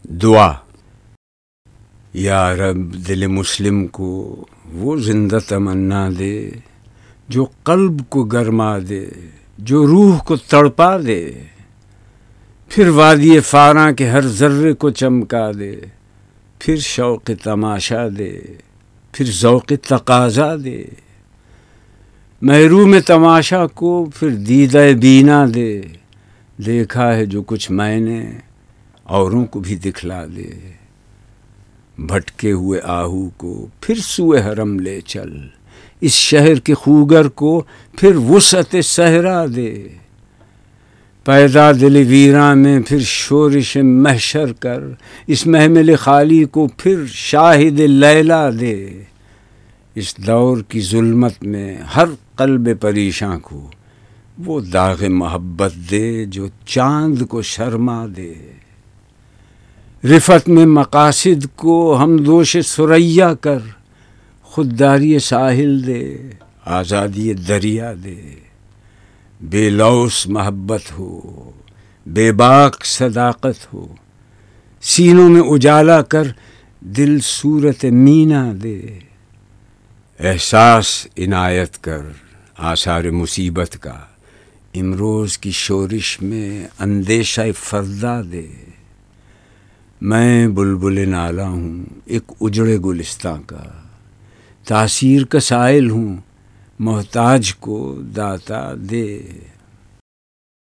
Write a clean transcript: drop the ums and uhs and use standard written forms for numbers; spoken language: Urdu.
دعا. یا رب دل مسلم کو وہ زندہ تمنا دے جو قلب کو گرما دے، جو روح کو تڑپا دے، پھر وادی فاراں کے ہر ذرے کو چمکا دے، پھر شوق تماشا دے، پھر ذوق تقاضا دے، محروم تماشا کو پھر دیدہ بینا دے، دیکھا ہے جو کچھ میں نے اوروں کو بھی دکھلا دے، بھٹکے ہوئے آہو کو پھر سوئے حرم لے چل، اس شہر کے خوگر کو پھر وسعت صحرا دے، پیدا دل ویراں میں پھر شورش محشر کر، اس محمل خالی کو پھر شاہد لیلا دے، اس دور کی ظلمت میں ہر قلب پریشاں کو وہ داغ محبت دے جو چاند کو شرما دے، رفت میں مقاصد کو ہم دوش ثریا کر، خودداری ساحل دے، آزادی دریا دے، بے لوث محبت ہو، بے باک صداقت ہو، سینوں میں اجالا کر دل صورت مینا دے، احساس عنایت کر آثار مصیبت کا، امروز کی شورش میں اندیشہ فردا دے، میں بلبل نالا ہوں ایک اجڑے گلستاں کا، تاثیر کا سائل ہوں محتاج کو داتا دے۔